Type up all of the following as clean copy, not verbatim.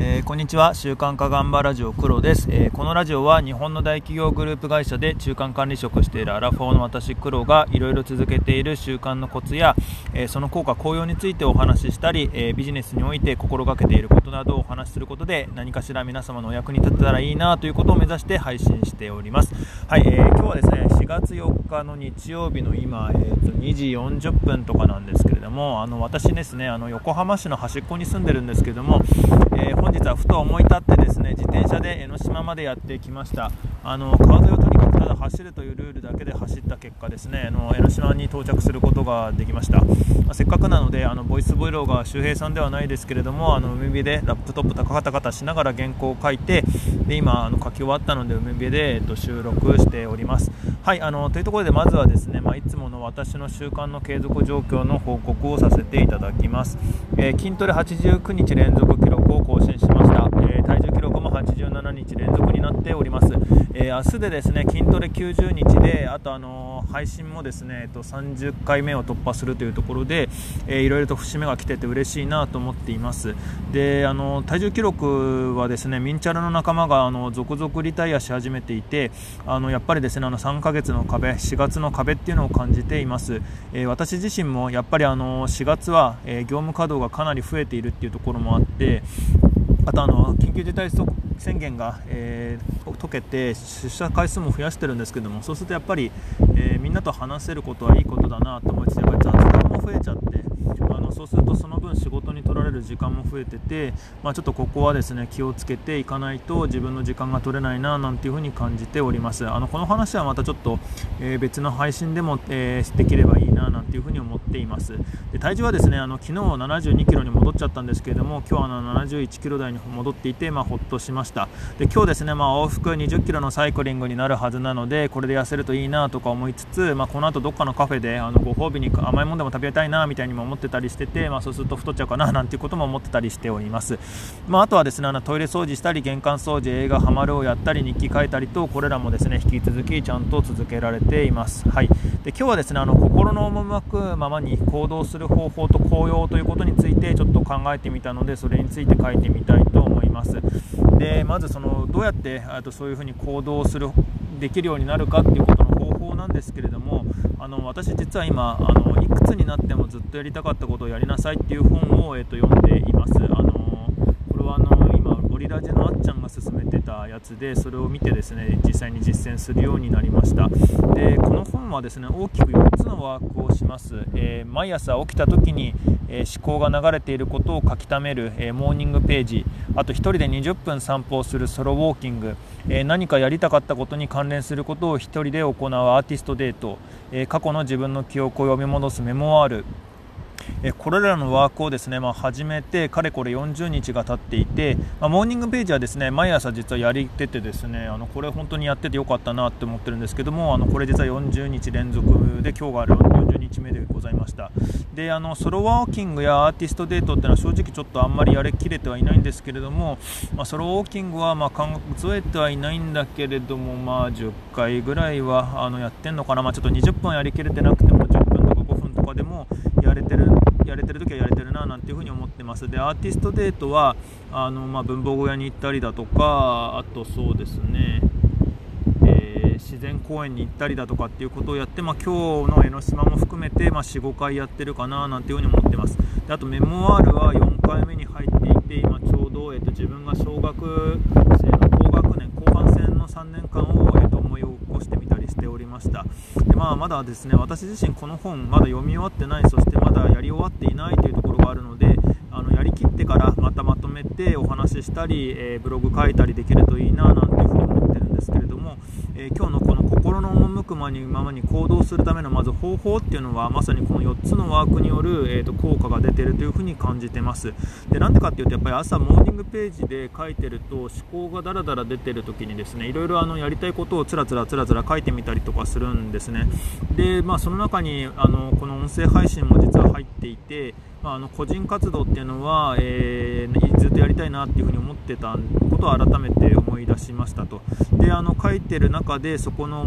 こんにちは。週刊化頑張ラジオ黒です。このラジオは日本の大企業グループ会社で中間管理職をしているアラフォーの私黒がいろいろ続けている習慣のコツや、その効果効用についてお話ししたり、ビジネスにおいて心がけていることなどをお話しすることで何かしら皆様のお役に立てたらいいなということを目指して配信しております。はい、今日はですね4月4日の日曜日の今、2時40分とかなんですけれども、私ですね横浜市の端っこに住んでるんですけれども、本日はふと思い立ってですね自転車で江ノ島までやってきました。川沿いをとにかくただ走るというルールだけで走った結果ですね江ノ島に到着することができました。せっかくなのでボイスブロガー周平さんではないですけれども海辺でラップトップカタカタしながら原稿を書いて、で今書き終わったので海辺で、収録しております。はい、というところでまずはですね、いつもの私の習慣の継続状況の報告をさせていただきます。筋トレ89日連続記録を更新しました。体重記録も87日連続になっております。明日でですね筋トレ90日で、あと配信もですね30回目を突破するというところで、いろいろと節目が来てて嬉しいなと思っています。で体重記録はですねミンチャラの仲間が続々リタイアし始めていて、やっぱりですね3ヶ月の壁、4月の壁っていうのを感じています。私自身もやっぱり4月は、業務稼働がかなり増えているっていうところもあって、あと緊急事態宣言が、解けて出社回数も増やしてるんですけども、そうするとやっぱり、みんなと話せることはいいことだなと思いつつ、やっぱり雑談も増えちゃって、そうするとその分仕事に取られる時間も増えてて、ちょっとここはですね気をつけていかないと自分の時間が取れないななんていうふうに感じております。この話はまたちょっと、別の配信でも、できればいいななんていうふうに思っています。で体重はですね昨日72キロに戻っちゃったんですけれども、今日は71キロ台に戻っていて、ほっとしました。で今日ですね、往復20キロのサイクリングになるはずなので、これで痩せるといいなとか思いつつ、この後どっかのカフェでご褒美に甘いものでも食べたいなみたいにも思ってたりしてて、そうすると太っちゃうかななんていうことも思ってたりしております。あとはですねトイレ掃除したり玄関掃除、映画ハマるをやったり日記書いたりと、これらもですね引き続きちゃんと続けられています。はい、で今日はですね心の赴くままに行動する方法と効用ということについてちょっと考えてみたので、それについて書いてみたいと思います。でまずどうやってそういうふうに行動できるようになるかっていうことの方法なんですけれども、私実は今いくつになってもずっとやりたかったことをやりなさいっていう本を、読んでいます。これは今オリラジのあっちゃんが勧めてたやつで、それを見てですね実際に実践するようになりました。でこの本はですね大きく4つのワークをします。毎朝起きた時に思考が流れていることを書き溜める、モーニングページ、あと1人で20分散歩をするソロウォーキング、何かやりたかったことに関連することを1人で行うアーティストデート、過去の自分の記憶を読み戻すメモワール、これらのワークをですね、始めてかれこれ40日が経っていて、モーニングページはですね毎朝実はやりててですねこれ本当にやっててよかったなって思ってるんですけども、これ実は40日連続で今日が40日目でございました。でソロワーキングやアーティストデートっていうのは正直ちょっとあんまりやりきれてはいないんですけれども、ソロウォーキングは数えてはいないんだけれども、10回ぐらいはやってんのかな。ちょっと20分やりきれてなくても10分とか5分とかでもやれてる時はやれてるななんていうふうに思ってます。でアーティストデートは文房具屋に行ったりだとか、あとそうですね、自然公園に行ったりだとかっていうことをやって、今日の江ノ島も含めて、4、5回やってるかななんていうふうに思ってます。であとメモワールは4回目に入っていて、今ちょうど、自分が小学生の高学年後半戦の3年間を、思い起こしてみたりしておりました。でまだですね私自身この本まだ読み終わってない、そしてまだやり終わっていないというところがあるので、やりきってからまたまとめてお話ししたり、ブログ書いたりできるといいななんていうふうに思ってるんですけれども、今日のこの心の赴くままに行動するためのまず方法っていうのはまさにこの4つのワークによる、効果が出ているというふうに感じてます。でなんでかっていうとやっぱり朝モーニングページで書いてると思考がだらだら出てる時にですねいろいろやりたいことをつらつら書いてみたりとかするんですね。でその中にこの音声配信も実は入っていて、個人活動っていうのは、ずっとやりたいなっていうふうに思ってたことを改めて思い出しましたと。で書いてる中でそこの思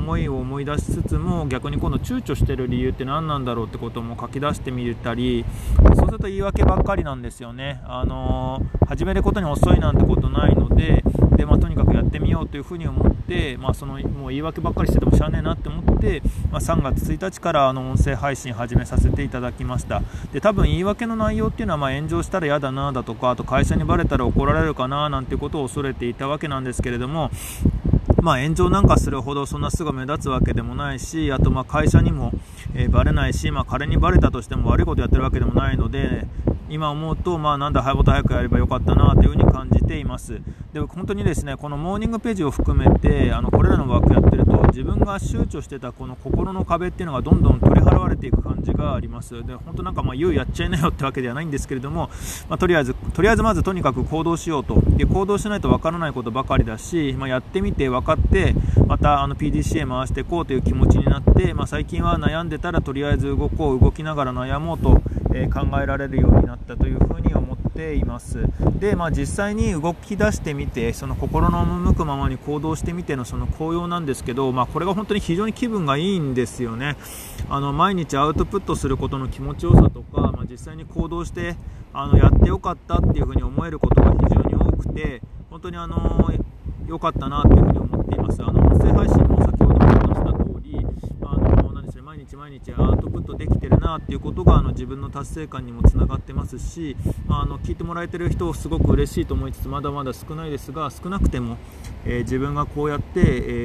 思いを思い出しつつも、逆に今度躊躇している理由って何なんだろうってことも書き出してみたり、そうすると言い訳ばっかりなんですよね。始めることに遅いなんてことないので、とにかくやってみようというふうに思って、もう言い訳ばっかりしててもしゃあねえなって思って、3月1日から音声配信始めさせていただきました。で、多分言い訳の内容っていうのは、炎上したら嫌だなだとか、あと会社にバレたら怒られるかななんてことを恐れていたわけなんですけれども、炎上なんかするほどそんなすぐ目立つわけでもないし、あと会社にも、バレないし、仮にバレたとしても悪いことやってるわけでもないので、今思うと、なんだもっと早くやればよかったなというふうに感じています。で、本当にですね、このモーニングページを含めてこれらのワークやってると、自分が躊躇してたこの心の壁っていうのがどんどん取り払われていく感じがあります。で、本当言うやっちゃいなよってわけではないんですけれども、とりあえずまずとにかく行動しようと。で、行動しないとわからないことばかりだし、やってみて分かって、またPDCA 回していこうという気持ちになって、最近は悩んでたらとりあえず動きながら悩もうと、考えられるようになったというふうに思っています。で、実際に動き出してみて、その心の赴くままに行動してみてのその効用なんですけど、これが本当に非常に気分がいいんですよね。毎日アウトプットすることの気持ちよさとか、実際に行動してやってよかったっていうふうに思えることが非常に多くて、本当に良かったなっていうふうに思っています。音声配信も先ほども話した通り、毎日アウトプットできてるなっていうことが自分の達成感にもつながってますし、聞いてもらえてる人すごく嬉しいと思いつつ、まだまだ少ないですが、少なくても、自分がこうやって、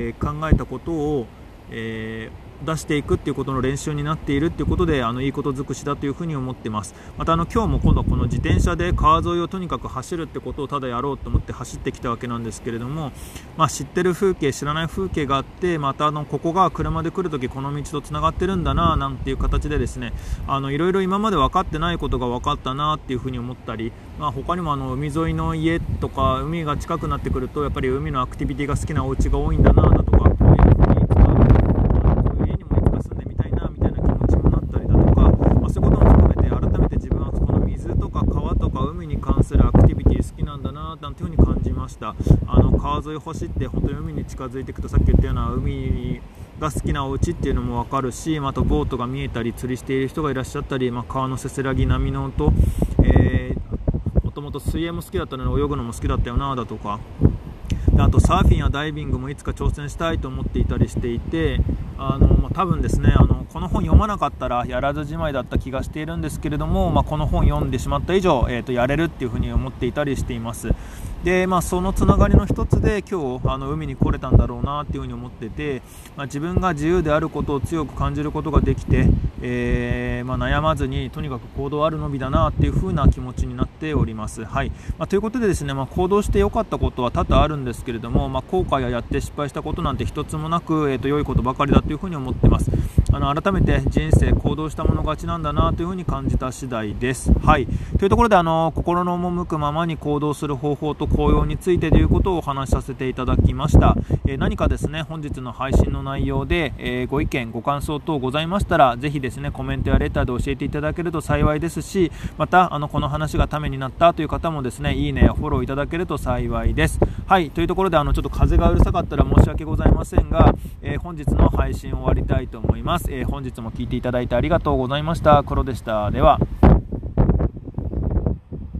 考えたことを、出していくっていうことの練習になっているっていうことで、いいこと尽くしだというふうに思ってます。また今日も今度この自転車で川沿いをとにかく走るってことをただやろうと思って走ってきたわけなんですけれども、知ってる風景、知らない風景があって、またここが車で来るときこの道とつながってるんだななんていう形でですね、いろいろ今まで分かってないことが分かったなっていうふうに思ったり、他にも海沿いの家とか海が近くなってくると、やっぱり海のアクティビティが好きなお家が多いんだなだとか、なんていう風に感じました。川沿い走って本当に海に近づいていくと、さっき言ったような海が好きなお家っていうのも分かるし、あとボートが見えたり釣りしている人がいらっしゃったり、川のせせらぎ、波の音、もともと水泳も好きだったので泳ぐのも好きだったよなだとか、あとサーフィンやダイビングもいつか挑戦したいと思っていたりしていて、多分ですね、この本読まなかったらやらずじまいだった気がしているんですけれども、この本読んでしまった以上、やれるっていうふうに思っていたりしています。で、そのつながりの一つで今日海に来れたんだろうなっていうふうに思ってて、自分が自由であることを強く感じることができて、悩まずにとにかく行動あるのみだなっていうふうな気持ちになっております。はい。ということでですね、行動して良かったことは多々あるんですけれども、後悔ややって失敗したことなんて一つもなく、良いことばかりだというふうに思っています。改めて人生行動したもの勝ちなんだなというふうに感じた次第です。はい。というところで心の赴くままに行動する方法と効用についてということをお話しさせていただきました。何かですね、本日の配信の内容で、ご意見ご感想等ございましたら、ぜひですねコメントやレターで教えていただけると幸いですし、またこの話がためになったという方もですね、いいねやフォローいただけると幸いです。はい。というところでちょっと風がうるさかったら申し訳ございませんが、本日の配信を終わりたいと思います。本日も聞いていただいてありがとうございました。黒でした。では。